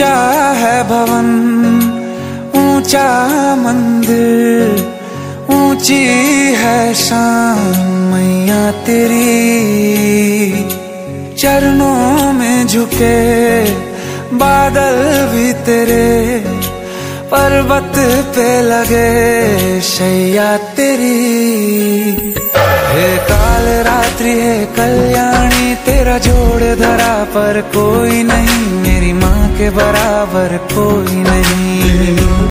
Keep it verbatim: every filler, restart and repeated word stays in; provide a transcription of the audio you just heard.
ऊंचा है भवन, ऊंचा मंदिर, ऊंची है शान मैया तेरी। चरणों में झुके बादल भी तेरे, पर्वत पे लगे शैया तेरी। हे काल रात्रि है कल्याणी, तेरा जोड़ धरा पर कोई नहीं, मेरी माँ के बराबर कोई नहीं।